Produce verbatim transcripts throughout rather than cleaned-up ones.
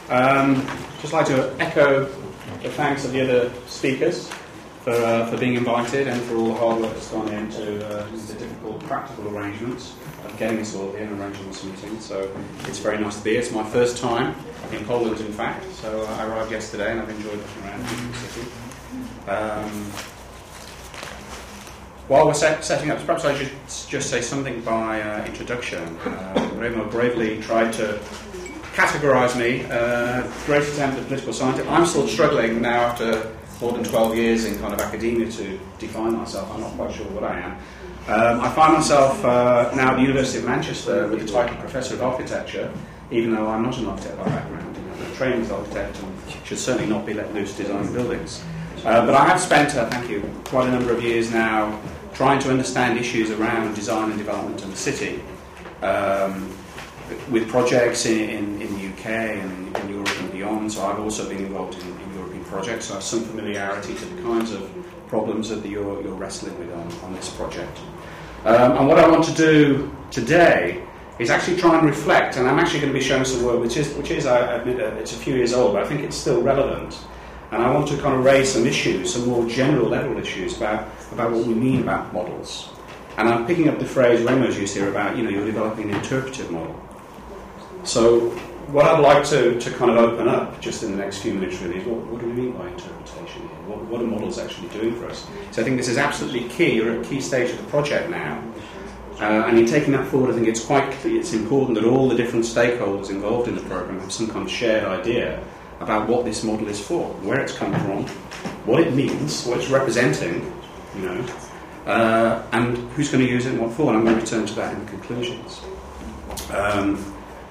Um, just like to echo the thanks of the other speakers for uh, for being invited and for all the hard work that's gone into uh, the difficult practical arrangements of getting us all here and arranging this meeting. So it's very nice to be here. It's my first time in Poland, in fact. So uh, I arrived yesterday and I've enjoyed looking around the city. Um, While we're set, setting up, perhaps I should just say something by uh, introduction. Uh, Remo bravely tried to categorise me. Uh, great attempt at political scientist. I'm still struggling now after more than twelve years in kind of academia to define myself. I'm not quite sure what I am. Um, I find myself uh, now at the University of Manchester with the title Professor of Architecture, even though I'm not an architect by background. You know, I'm trained as an architect and should certainly not be let loose designing buildings. Uh, but I have spent, uh, thank you, quite a number of years now trying to understand issues around design and development in the city, um, with projects in, in, in the U K and in Europe and beyond. So I've also been involved in, in European projects, so I have some familiarity to the kinds of problems that you're, you're wrestling with on, on this project. Um, and what I want to do today is actually try and reflect, and I'm actually going to be showing some work which is, which is I admit, it's a few years old, but I think it's still relevant. And I want to kind of raise some issues, some more general level issues about, about what we mean about models. And I'm picking up the phrase Remo's used here about, you know, you're developing an interpretive model. So what I'd like to, to kind of open up just in the next few minutes really is what, what do we mean by interpretation here? What, what are models actually doing for us? So I think this is absolutely key. You're at a key stage of the project now. Uh, and in taking that forward, I think it's quite clear, it's important that all the different stakeholders involved in the program have some kind of shared idea about what this model is for, where it's come from, what it means, what it's representing, you know, uh, and who's going to use it and what for. And I'm going to return to that in the conclusions. Um,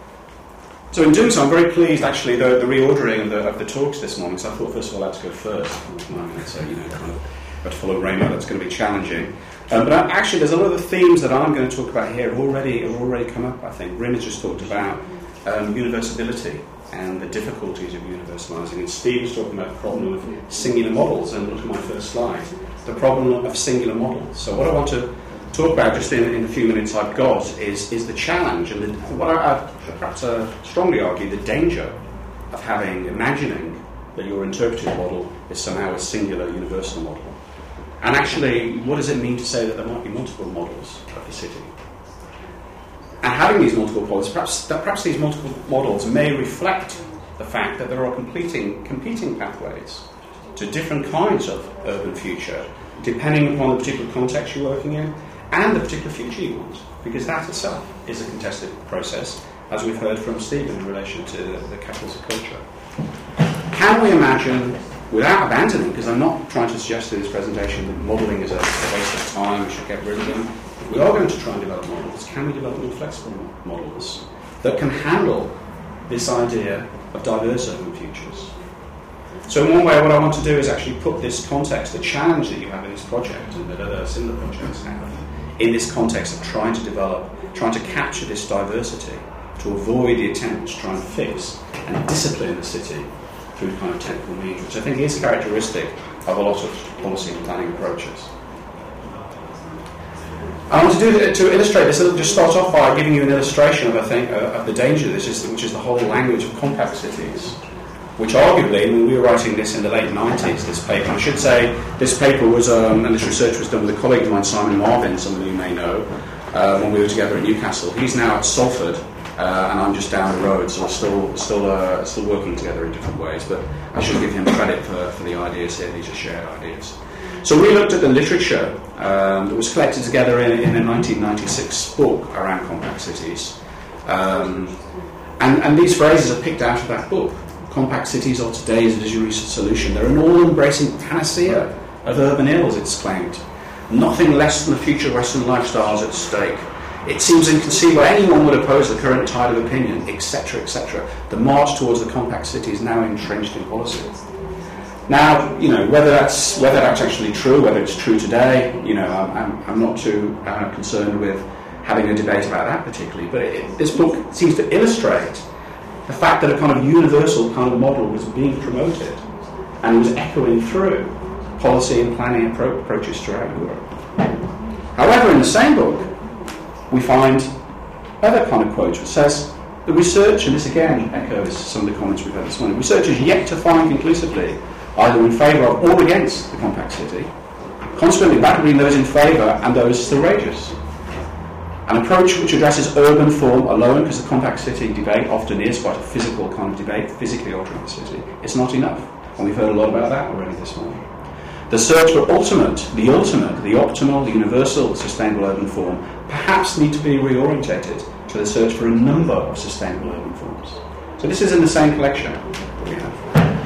so in doing so, I'm very pleased, actually, the, the reordering of the, of the talks this morning. So I thought, first of all, I had to go first. I mean, so, you know, kind of, but to follow Remo, that's going to be challenging. Um, but actually, there's a lot of the themes that I'm going to talk about here have already, have already come up, I think. Rim has just talked about um, universability and the difficulties of universalising. And Steve was talking about the problem of singular models, and look at my first slide, the problem of singular models. So what I want to talk about just in, in the few minutes I've got is, is the challenge, and the, what I, I perhaps uh, strongly argue, the danger of having, imagining that your interpretive model is somehow a singular universal model. And actually, what does it mean to say that there might be multiple models of the city? And having these multiple models, perhaps, that perhaps these multiple models may reflect the fact that there are competing, competing pathways to different kinds of urban future, depending upon the particular context you're working in and the particular future you want, because that itself is a contested process, as we've heard from Stephen in relation to the, the capitals of culture. Can we imagine, without abandoning, because I'm not trying to suggest in this presentation that modelling is a, a waste of time, we should get rid of them. We are going to try and develop models. Can we develop more flexible models that can handle this idea of diverse urban futures? So in one way, what I want to do is actually put this context, the challenge that you have in this project and that other similar projects have, in this context of trying to develop, trying to capture this diversity, to avoid the attempt to try and fix and discipline the city through kind of technical means, which I think is characteristic of a lot of policy and planning approaches. I want to do that, to illustrate this. I'll just start off by giving you an illustration of, I think, uh, of the danger of this, is, which is the whole language of compact cities, which arguably, when we were writing this in the late nineties, this paper, and I should say this paper was, um, and this research was done with a colleague of mine, Simon Marvin, some of you may know, uh, when we were together at Newcastle. He's now at Salford, uh, and I'm just down the road, so we're still, still, uh, still working together in different ways, but I should give him credit for, for the ideas here. These are shared ideas. So we looked at the literature um, that was collected together in, in a nineteen ninety-six book around compact cities. Um, and, and these phrases are picked out of that book. Compact cities are today's visionary solution. They're an all-embracing panacea of urban ills, it's claimed. Nothing less than the future Western lifestyles at stake. It seems inconceivable anyone would oppose the current tide of opinion, et cetera, et cetera. The march towards the compact city is now entrenched in policy. Now, you know, whether that's whether that's actually true, whether it's true today, you know, I'm, I'm, I'm not too uh, concerned with having a debate about that particularly. But it, this book seems to illustrate the fact that a kind of universal kind of model was being promoted and was echoing through policy and planning appro- approaches throughout Europe. However, in the same book, we find other kind of quotes which says, the research, and this again echoes some of the comments we've had this morning, research is yet to find conclusively either in favour of or against the compact city. Consequently, battle between those in favour and those still rages. An approach which addresses urban form alone, because the compact city debate often is quite a physical kind of debate, physically altering the city, it's not enough. And we've heard a lot about that already this morning. The search for ultimate, the ultimate, the optimal, the universal sustainable urban form perhaps need to be reorientated to the search for a number of sustainable urban forms. So this is in the same collection that we have.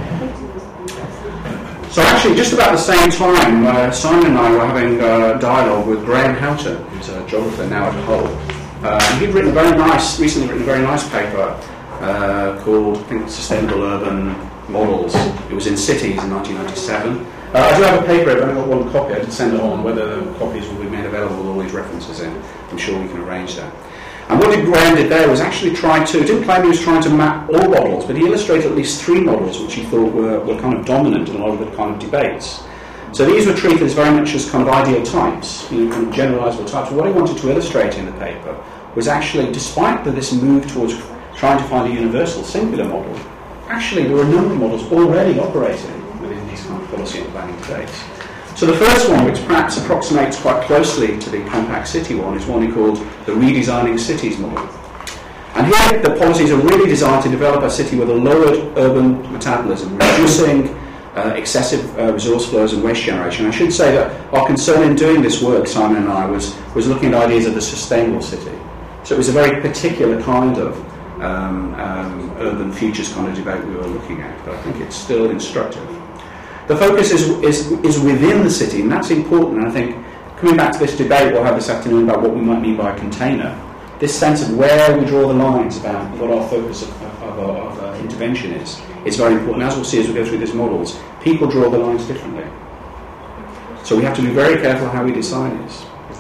So actually, just about the same time, uh, Simon and I were having a dialogue with Graham Houghton, who's a geographer now at Hull. Uh, and he'd written a very nice, recently written a very nice paper uh, called, I think, Sustainable Urban Models. It was in Cities in nineteen ninety-seven. Uh, I do have a paper, I've only got one copy, I did send it on. Whether the copies will be made available with all these references in, I'm sure we can arrange that. And what Graham did there was actually try to, he didn't claim he was trying to map all models, but he illustrated at least three models which he thought were, were kind of dominant in a lot of the kind of debates. So these were treated as very much as kind of ideal types, you know, kind of generalisable types. What he wanted to illustrate in the paper was actually, despite the, this move towards trying to find a universal singular model, actually there were a number of models already operating within these kind of policy and planning debates. So the first one, which perhaps approximates quite closely to the compact city one, is one he called the redesigning cities model. And here the policies are really designed to develop a city with a lowered urban metabolism, reducing uh, excessive uh, resource flows and waste generation. I should say that our concern in doing this work, Simon and I, was, was looking at ideas of the sustainable city. So it was a very particular kind of um, um, urban futures kind of debate we were looking at, but I think it's still instructive. The focus is, is, is within the city, and that's important. And I think, coming back to this debate we'll have this afternoon about what we might mean by a container, this sense of where we draw the lines about what our focus of, of, of, of uh, intervention is, is very important. As we'll see as we go through these models, people draw the lines differently. So we have to be very careful how we decide this.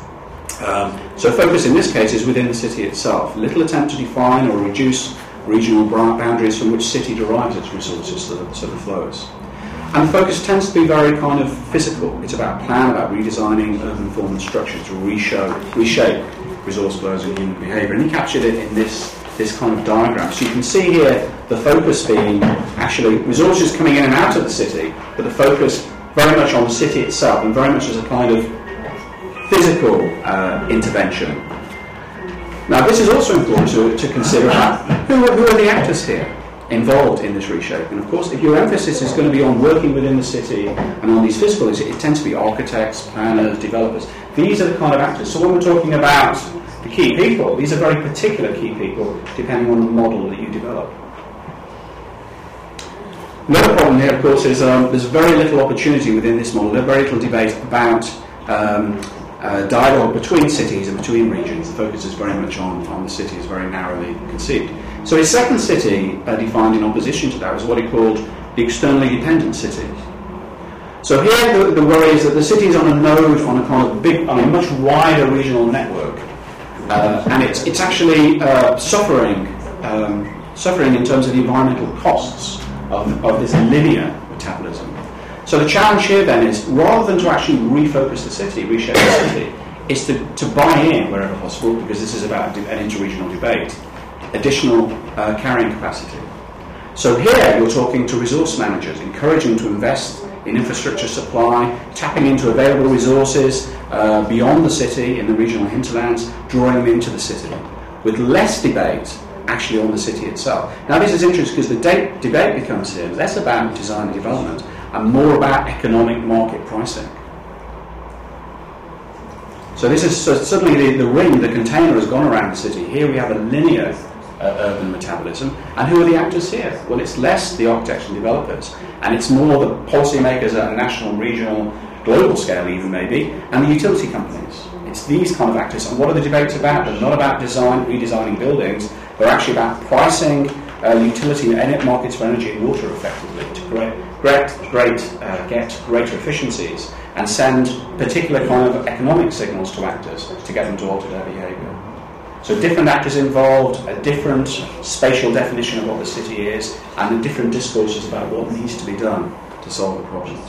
Um, so focus in this case is within the city itself. Little attempt to define or reduce regional boundaries from which city derives its resources, so the, so the flows. And the focus tends to be very kind of physical. It's about plan, about redesigning urban form and structure to reshow, reshape resource flows and human behaviour. And he captured it in this, this kind of diagram. So you can see here the focus being actually resources coming in and out of the city, but the focus very much on the city itself and very much as a kind of physical uh, intervention. Now this is also important to, to consider who, who are the actors here involved in this reshaping. Of course, if your emphasis is going to be on working within the city and on these physical issues, it tends to be architects, planners, developers. These are the kind of actors. So when we're talking about the key people, these are very particular key people depending on the model that you develop. Another problem here, of course, is um, there's very little opportunity within this model. There's very little debate about um, uh, dialogue between cities and between regions. The focus is very much on, on the cities, very narrowly conceived. So his second city, uh, defined in opposition to that, was what he called the externally dependent city. So here the, the worry is that the city is on a node, on a kind of big, on a much wider regional network, uh, and it's it's actually uh, suffering um, suffering in terms of the environmental costs of, of this linear metabolism. So the challenge here then is, rather than to actually refocus the city, reshape the city, is to, to buy in wherever possible, because this is about an inter-regional debate, additional uh, carrying capacity. So here you're talking to resource managers, encouraging them to invest in infrastructure supply, tapping into available resources uh, beyond the city in the regional hinterlands, drawing them into the city, with less debate actually on the city itself. Now this is interesting because the de- debate becomes here less about design and development and more about economic market pricing. So this is so suddenly the, the ring, the container has gone around the city. Here we have a linear uh, urban metabolism. And who are the actors here? Well, it's less the architects and developers, and it's more the policymakers at a national, regional, global scale even maybe, and the utility companies. It's these kind of actors. And what are the debates about? They're not about design, redesigning buildings. They're actually about pricing uh, utility and markets for energy and water effectively to great, great, great, uh, get greater efficiencies and send particular kind of economic signals to actors to get them to alter their behaviour. So different actors involved, a different spatial definition of what the city is, and different discourses about what needs to be done to solve the problems.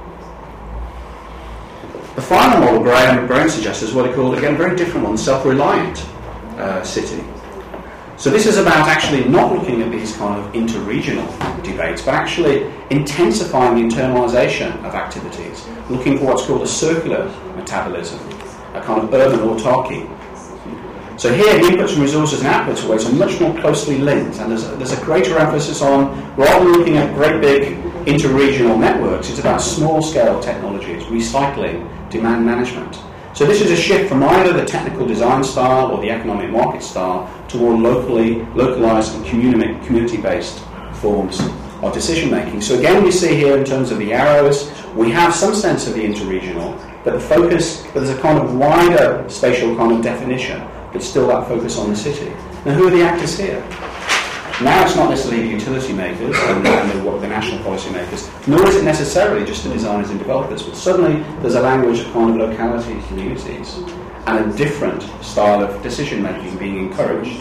The final model Graham, Graham suggests is what he called, again, a very different one, self-reliant uh, city. So this is about actually not looking at these kind of inter-regional debates, but actually intensifying the internalisation of activities, looking for what's called a circular metabolism, a kind of urban autarky. So here, the inputs and resources and outputs always are much more closely linked, and there's a, there's a greater emphasis on, rather than looking at great big inter-regional networks, it's about small-scale technologies, recycling, demand management. So this is a shift from either the technical design style or the economic market style to more locally, localised and communi- community-based forms of decision-making. So again, we see here in terms of the arrows, we have some sense of the inter-regional, but the focus, but there's a kind of wider spatial kind of definition, but still that focus on the city. Now, who are the actors here? Now it's not necessarily the utility makers and, and the, what, the national policy makers, nor is it necessarily just the designers and developers, but suddenly there's a language of kind of locality communities and a different style of decision making being encouraged.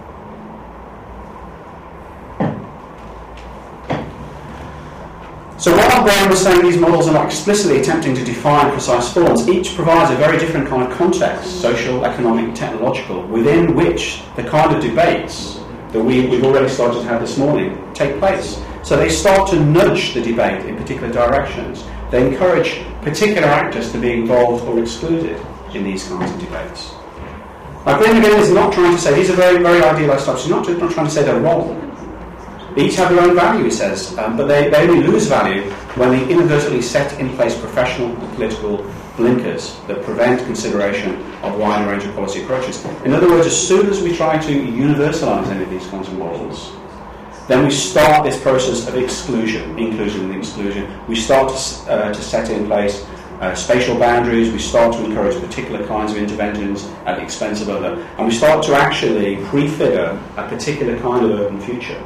So while Graham was saying these models are not explicitly attempting to define precise forms, each provides a very different kind of context, social, economic, technological, within which the kind of debates that we, we've already started to have this morning take place. So they start to nudge the debate in particular directions. They encourage particular actors to be involved or excluded in these kinds of debates. Now, Graham again is not trying to say, these are very, very idealised types, he's not, not trying to say they're wrong. They each have their own value, he says, um, but they, they only lose value when they inadvertently set in place professional and political blinkers that prevent consideration of a wider range of policy approaches. In other words, as soon as we try to universalise any of these kinds of models, then we start this process of exclusion, inclusion and exclusion. We start to, uh, to set in place uh, spatial boundaries, we start to encourage particular kinds of interventions at the expense of other, and we start to actually prefigure a particular kind of urban future.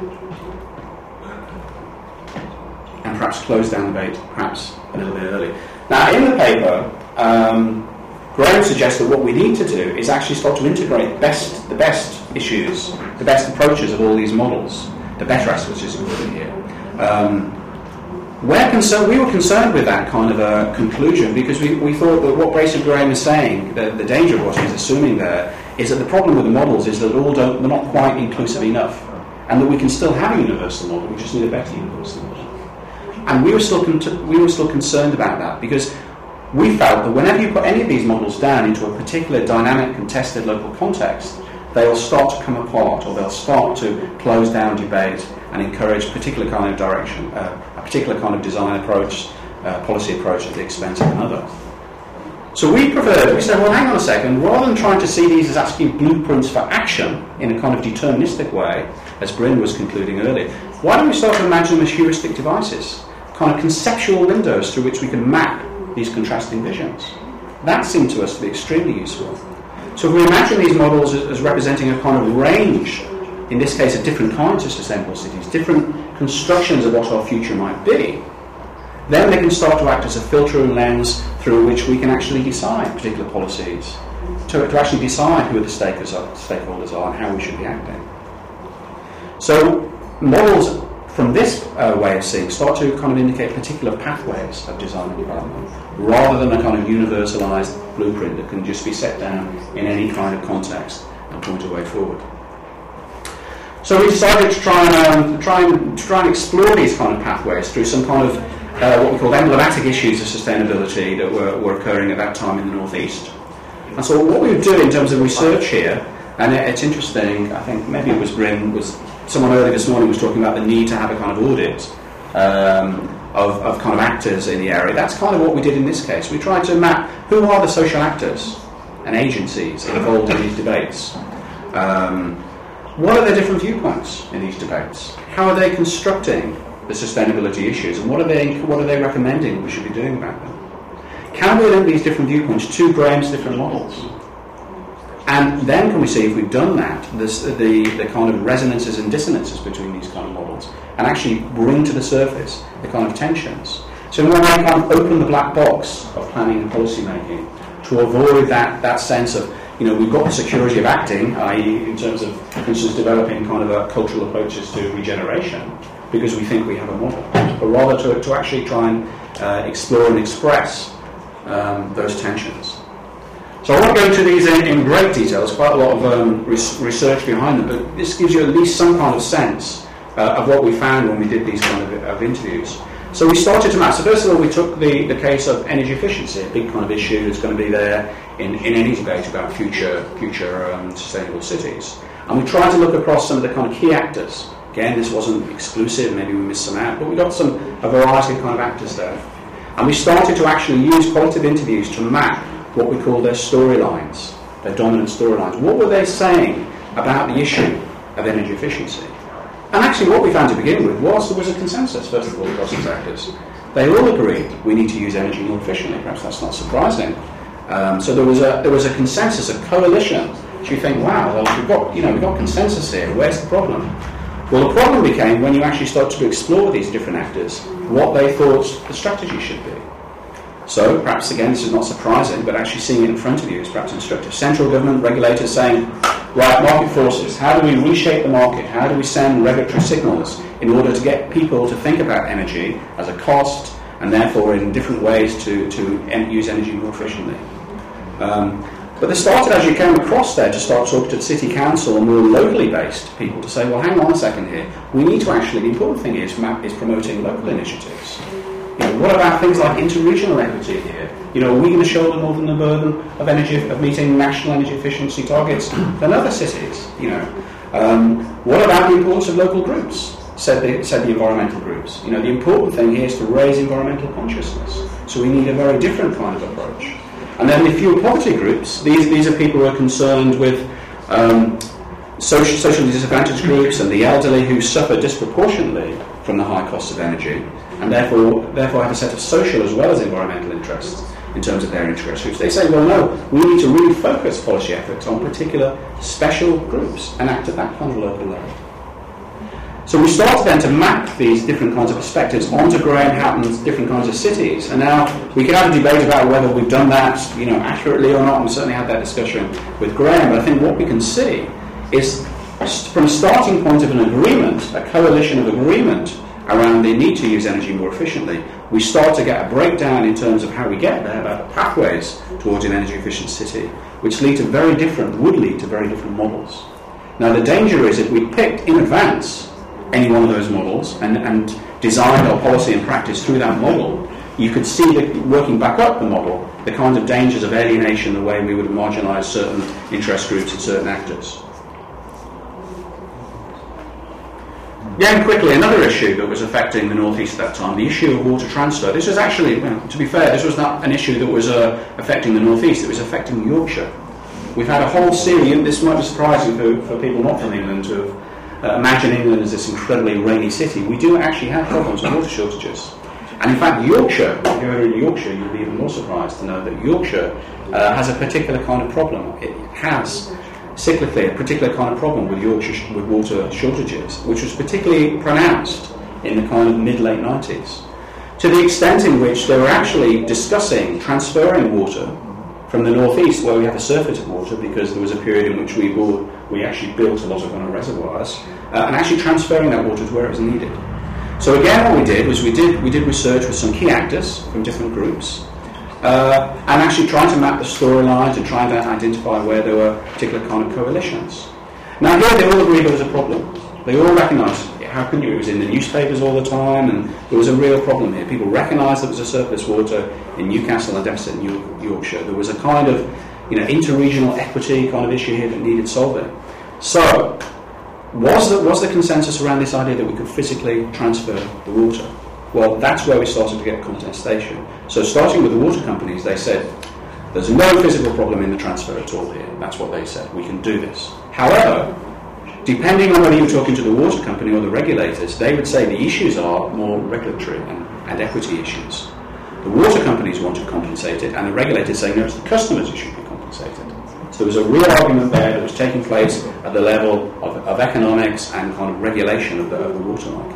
And perhaps close down the debate, perhaps a little bit early. Now, in the paper, um, Graham suggests that what we need to do is actually start to integrate best, the best issues, the best approaches of all these models, the better aspects is included here. Um, we're concerned, we were concerned with that kind of a conclusion because we, we thought that what Brace and Graham is saying, the, the danger of what he's assuming there, is that the problem with the models is that all don't, they're not quite inclusive enough, and that we can still have a universal model, we just need a better universal model. And we were still con- we were still concerned about that because we felt that whenever you put any of these models down into a particular dynamic, contested local context, they'll start to come apart, or they'll start to close down debate and encourage a particular kind of direction, uh, a particular kind of design approach, uh, policy approach at the expense of another. So we preferred, we said, well, hang on a second, rather than trying to see these as actually blueprints for action in a kind of deterministic way, as Bryn was concluding earlier, why don't we start to imagine them as heuristic devices? Kind of conceptual windows through which we can map these contrasting visions. That seemed to us to be extremely useful. So if we imagine these models as, as representing a kind of range, in this case of different kinds of sustainable cities, different constructions of what our future might be, then they can start to act as a filter and lens through which we can actually decide particular policies, to, to actually decide who the stakeholders are, stakeholders are and how we should be acting. So models from this uh, way of seeing start to kind of indicate particular pathways of design and development, rather than a kind of universalised blueprint that can just be set down in any kind of context and point a way forward. So we decided to try and um, try and try and explore these kind of pathways through some kind of uh, what we call emblematic issues of sustainability that were, were occurring at that time in the northeast. And so what we would do in terms of research here, and it, it's interesting, I think maybe it was Bryn was. Someone earlier this morning was talking about the need to have a kind of audit um, of, of kind of actors in the area. That's kind of what we did in this case. We tried to map who are the social actors and agencies involved in these debates. Um, what are their different viewpoints in these debates? How are they constructing the sustainability issues, and what are they what are they recommending we should be doing about them? Can we link these different viewpoints to Graham's different models? And then can we see if we've done that, this, the, the kind of resonances and dissonances between these kind of models, and actually bring to the surface the kind of tensions. So in one way, kind of open the black box of planning and policy making to avoid that, that sense of, you know, we've got the security of acting, that is in terms of, for instance, developing kind of a cultural approaches to regeneration, because we think we have a model, but rather to, to actually try and uh, explore and express um, those tensions. So I won't go into these in, in great detail. There's quite a lot of um, res- research behind them, but this gives you at least some kind of sense uh, of what we found when we did these kind of, of interviews. So we started to map. So first of all, we took the, the case of energy efficiency, a big kind of issue that's going to be there in, in any debate about future future um, sustainable cities. And we tried to look across some of the kind of key actors. Again, this wasn't exclusive, maybe we missed some out, but we got some a variety of kind of actors there. And we started to actually use qualitative interviews to map what we call their storylines, their dominant storylines. What were they saying about the issue of energy efficiency? And actually what we found to begin with was there was a consensus, first of all, across these actors. They all agreed we need to use energy more efficiently. Perhaps that's not surprising. Um, so there was a there was a consensus, a coalition. So you think, wow, well, we've got you know we've got consensus here. Where's the problem? Well, the problem became when you actually start to explore these different actors, what they thought the strategy should be. So perhaps again this is not surprising, but actually seeing it in front of you is perhaps instructive. Central government regulators saying, right, market forces, how do we reshape the market? How do we send regulatory signals in order to get people to think about energy as a cost and therefore in different ways to, to en- use energy more efficiently? Um, but they started, as you came across there, to start talking to the city council and more locally based people to say, well, hang on a second here. We need to actually, the important thing is, map, is promoting local initiatives. You know, what about things like interregional equity here? You know, are we going to shoulder more than the burden of energy of meeting national energy efficiency targets than other cities? You know, um, what about the importance of local groups? Said the, said the environmental groups. You know, the important thing here is to raise environmental consciousness. So we need a very different kind of approach. And then the fuel poverty groups. These these are people who are concerned with um, social, socially disadvantaged groups and the elderly who suffer disproportionately from the high cost of energy, and therefore therefore have a set of social as well as environmental interests in terms of their interest groups. They say, well, no, we need to really focus policy efforts on particular special groups and act at that kind of local level. So we started then to map these different kinds of perspectives onto Graham Hatton's different kinds of cities, and now we can have a debate about whether we've done that, you know, accurately or not. We certainly had that discussion with Graham, but I think what we can see is from a starting point of an agreement, a coalition of agreement around the need to use energy more efficiently, we start to get a breakdown in terms of how we get there, about the pathways towards an energy efficient city, which lead to very different, would lead to very different models. Now the danger is if we picked in advance any one of those models and, and designed our policy and practice through that model, you could see that working back up the model, the kinds of dangers of alienation, the way we would marginalise certain interest groups and certain actors. Again, quickly, another issue that was affecting the North East at that time, the issue of water transfer. This was actually, well, to be fair, this was not an issue that was uh, affecting the North East, it was affecting Yorkshire. We've had a whole series, and this might be surprising for, for people not from England to have uh, imagined England as this incredibly rainy city. We do actually have problems with water shortages. And in fact, Yorkshire, if you're in Yorkshire, you'll be even more surprised to know that Yorkshire uh, has a particular kind of problem. It has cyclically a particular kind of problem with Yorkshire with water shortages, which was particularly pronounced in the kind of mid-late nineties, to the extent in which they were actually discussing transferring water from the northeast, where we have a surfeit of water, because there was a period in which we bought, we actually built a lot of kind of reservoirs, uh, and actually transferring that water to where it was needed. So again, what we did was we did we did research with some key actors from different groups. Uh, and actually trying to map the storylines and trying to identify where there were particular kind of coalitions. Now here they all agreed there was a problem. They all recognised, how can you, it was in the newspapers all the time, and there was a real problem here. People recognised there was a surplus water in Newcastle and a deficit in York, Yorkshire. There was a kind of, you know, interregional equity kind of issue here that needed solving. So, was the, was the consensus around this idea that we could physically transfer the water? Well, that's where we started to get contestation. So starting with the water companies, they said, there's no physical problem in the transfer at all here. That's what they said. We can do this. However, depending on whether you're talking to the water company or the regulators, they would say the issues are more regulatory and, and equity issues. The water companies want to compensate it, and the regulators say, no, it's the customers who should be compensated. So there was a real argument there that was taking place at the level of, of economics and kind of regulation of the, of the water market.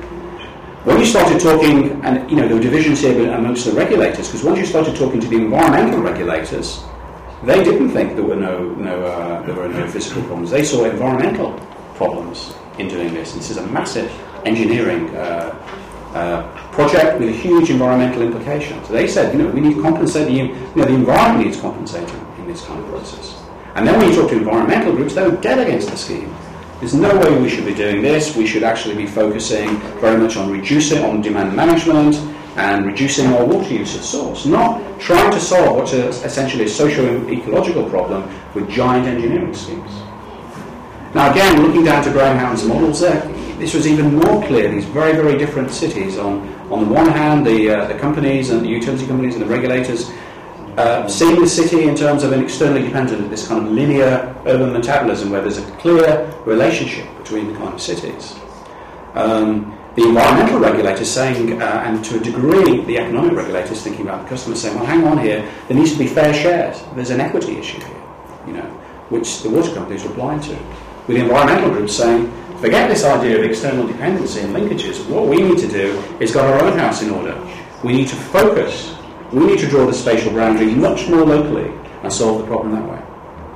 When you started talking, and you know there were divisions here amongst the regulators, because once you started talking to the environmental regulators, they didn't think there were no no uh, there were no physical problems. They saw environmental problems in doing this. This is a massive engineering uh, uh, project with a huge environmental implication. So they said, you know, we need to compensate the you know the environment needs compensating in this kind of process. And then when you talk to environmental groups, they would dead against the scheme. There's no way we should be doing this. We should actually be focusing very much on reducing, on demand management and reducing our water use at source, not trying to solve what's a, essentially a socio-ecological problem with giant engineering schemes. Now again, looking down to Graham's models there, this was even more clear, these very, very different cities. On, on the one hand, the, uh, the companies and the utility companies and the regulators uh, seeing the city in terms of an externally dependent, this kind of linear urban metabolism where there's a clear relationship between the kind of cities. Um, the environmental regulators saying, uh, and to a degree the economic regulators thinking about the customers saying, well, hang on here, there needs to be fair shares. There's an equity issue here, you know, which the water companies are blind to. With the environmental groups saying, forget this idea of external dependency and linkages. What we need to do is get our own house in order. We need to focus. We need to draw the spatial boundary much more locally and solve the problem that way.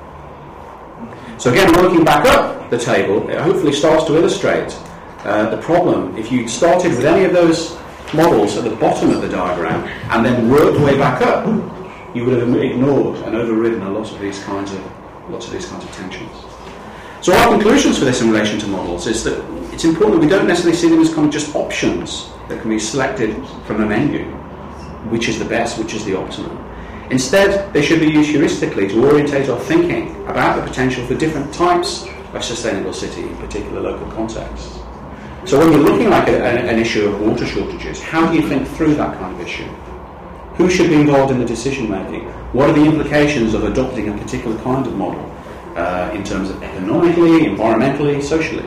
So again, working back up the table, it hopefully starts to illustrate uh, the problem. If you started with any of those models at the bottom of the diagram and then worked way back up, you would have ignored and overridden a lot of these kinds of lots of these kinds of tensions. So our conclusions for this in relation to models is that it's important that we don't necessarily see them as kind of just options that can be selected from a menu, which is the best, which is the optimum. Instead, they should be used heuristically to orientate our thinking about the potential for different types of sustainable city in particular local contexts. So when you're looking at a, an issue of water shortages, how do you think through that kind of issue? Who should be involved in the decision making? What are the implications of adopting a particular kind of model? Uh, in terms of economically, environmentally, socially.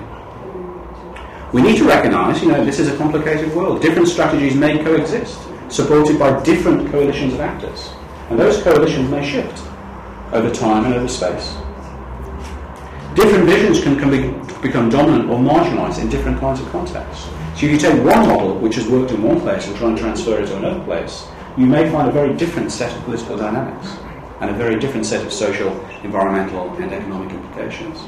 We need to recognise, you know, this is a complicated world. Different strategies may coexist, supported by different coalitions of actors. And those coalitions may shift over time and over space. Different visions can, can be, become dominant or marginalised in different kinds of contexts. So if you take one model which has worked in one place and try and transfer it to another place, you may find a very different set of political dynamics and a very different set of social, environmental and economic implications.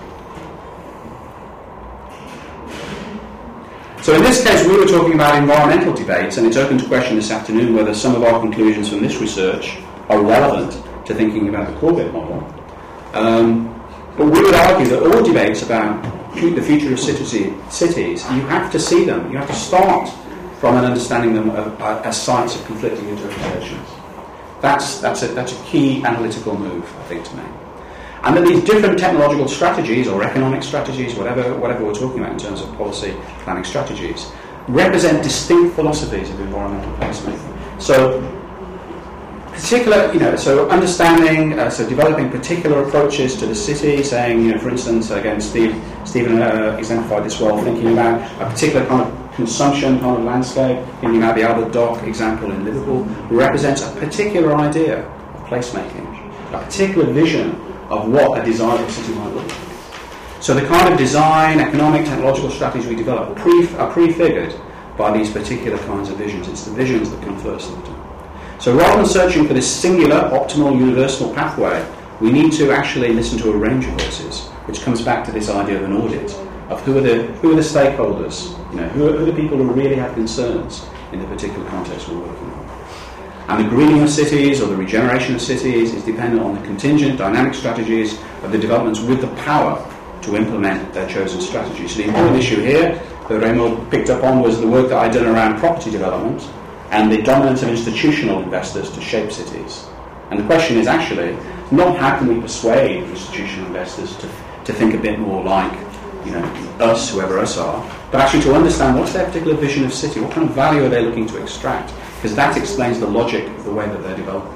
So in this case we were talking about environmental debates, and it's open to question this afternoon whether some of our conclusions from this research are relevant to thinking about the Corbett model. Um, but we would argue that all debates about the future of city, cities, you have to see them, you have to start from an understanding them of, uh, as sites of conflicting interpretations. That's, that's, a, that's a key analytical move, I think, to make. And that these different technological strategies or economic strategies, whatever, whatever we're talking about in terms of policy planning strategies, represent distinct philosophies of environmental placemaking. So, particular, you know, so understanding, uh, so developing particular approaches to the city, saying, you know, for instance, again, Steve, Stephen uh, exemplified this well, thinking about a particular kind of consumption kind of landscape, thinking about the Albert Dock example in Liverpool, represents a particular idea of placemaking, a particular vision of what a desirable city might look like. So the kind of design, economic, technological strategies we develop pre- are prefigured by these particular kinds of visions. It's the visions that come first often. So rather than searching for this singular, optimal, universal pathway, we need to actually listen to a range of voices, which comes back to this idea of an audit, of who are the who are the stakeholders, you know, who are, who are the people who really have concerns in the particular context we're working on. And the greening of cities or the regeneration of cities is dependent on the contingent, dynamic strategies of the developments with the power to implement their chosen strategy. So the important issue here that Remo picked up on was the work that I'd done around property development and the dominance of institutional investors to shape cities. And the question is actually not how can we persuade institutional investors to, to think a bit more like, you know, us, whoever us are, but actually to understand what's their particular vision of city, what kind of value are they looking to extract, because that explains the logic of the way that they're developing.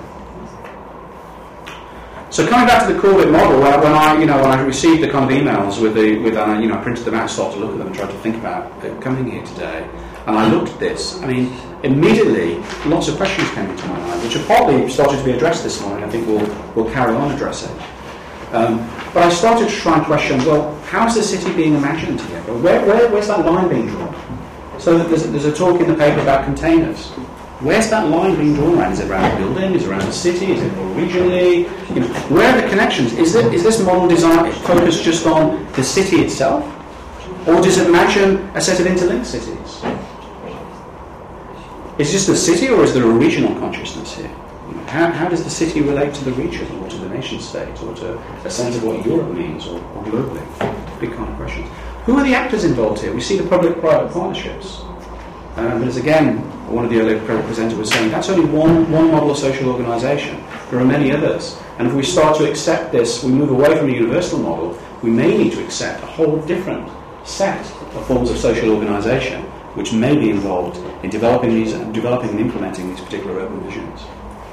So coming back to the Corbett model, when I, you know, when I received the kind of emails with the, with uh, you know, I printed them out, started to look at them, and tried to think about uh, coming here today, and I looked at this. I mean, immediately, lots of questions came into my mind, which have partly started to be addressed this morning. I think we'll we'll carry on addressing. Um, but I started to try and question, well, how's the city being imagined here? Where, where, where's that line being drawn? So that there's, there's a talk in the paper about containers. Where's that line being drawn around? Is it around a building? Is it around a city? Is it more regionally? You know, where are the connections? Is, it, is this model design focused just on the city itself? Or does it imagine a set of interlinked cities? Is it just a city, or is there a regional consciousness here? How, how does the city relate to the region, or to the nation state, or to a sense of what Europe means, or, or globally? Big kind of questions. Who are the actors involved here? We see the public-private partnerships. Um, but as again, one of the earlier presenters was saying, that's only one, one model of social organisation. There are many others. And if we start to accept this, we move away from a universal model, we may need to accept a whole different set of forms of social organisation, which may be involved in developing these, developing and implementing these particular urban visions.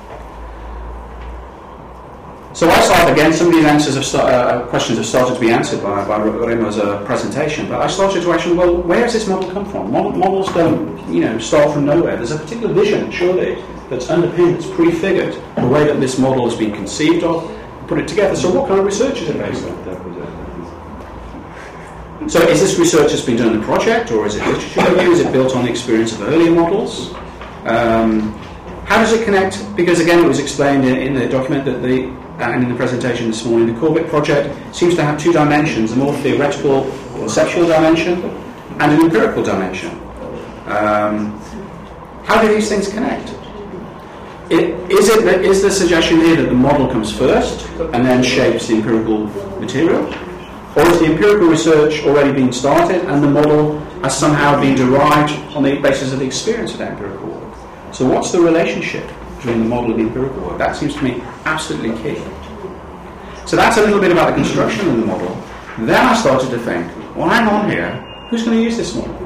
So I started, again, some of these answers have start, uh, questions have started to be answered by, by Remo's uh, presentation, but I started to actually, well, where does this model come from? Model, models don't, you know, start from nowhere. There's a particular vision, surely, that's underpinned, that's prefigured the way that this model has been conceived of, put it together. So what kind of research is it based on? So is this research that's been done in the project, or is it literature review? Is it built on the experience of earlier models? Um, how does it connect? Because again, it was explained in, in the document that the and in the presentation this morning, the Corbett project seems to have two dimensions: a more theoretical, conceptual dimension, and an empirical dimension. Um, how do these things connect? It, is it is the suggestion here that the model comes first and then shapes the empirical material? Or has the empirical research already been started and the model has somehow been derived on the basis of the experience of that empirical work? So what's the relationship between the model and the empirical work? That seems to me absolutely key. So that's a little bit about the construction of the model. Then I started to think, well, hang on here, who's going to use this model?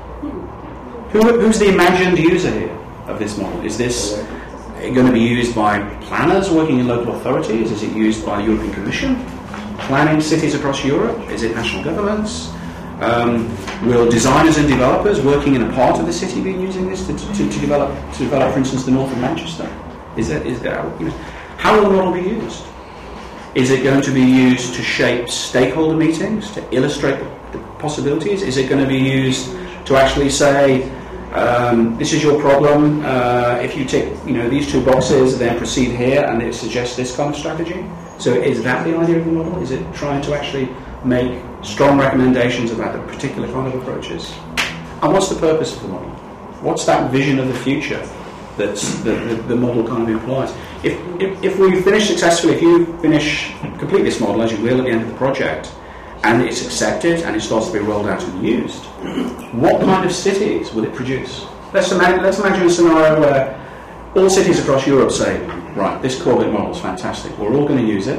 Who, who's the imagined user here of this model? Is this going to be used by planners working in local authorities? Is it used by the European Commission, planning cities across Europe? Is it national governments? Um, will designers and developers working in a part of the city be using this to, to, to develop, to develop, for instance, the north of Manchester? Is that, is that, you know, how will the model be used? Is it going to be used to shape stakeholder meetings, to illustrate the possibilities? Is it going to be used to actually say, um, this is your problem, uh, if you tick, you know, these two boxes, then proceed here, and it suggests this kind of strategy? So is that the idea of the model? Is it trying to actually make strong recommendations about the particular kind of approaches? And what's the purpose of the model? What's that vision of the future that's the, the, the model kind of implies? If, if, if we finish successfully, if you finish, complete this model, as you will at the end of the project, and it's accepted and it starts to be rolled out and used, what kind of cities will it produce? Let's imagine, let's imagine a scenario where all cities across Europe say, right, this Corbett model is fantastic, we're all going to use it,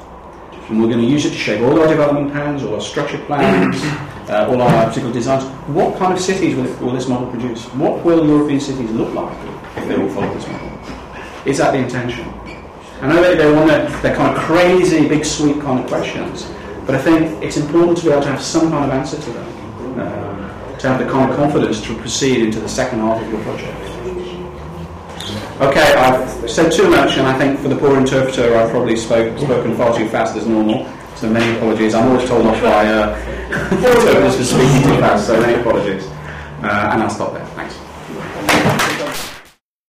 and we're going to use it to shape all our development plans, all our structure plans, uh, all our particular designs. What kind of cities will, it, will this model produce? What will European cities look like if they all follow this model? Is that the intention? I know that they want to, they're kind of crazy, big, sweet kind of questions, but I think it's important to be able to have some kind of answer to them, um, to have the kind of confidence to proceed into the second half of your project. Okay, I've said too much, and I think for the poor interpreter, I've probably spoke, spoken far too fast as normal. So many apologies. I'm always told off by uh, interpreters for speaking too fast, so many apologies. Uh, and I'll stop there. Thanks.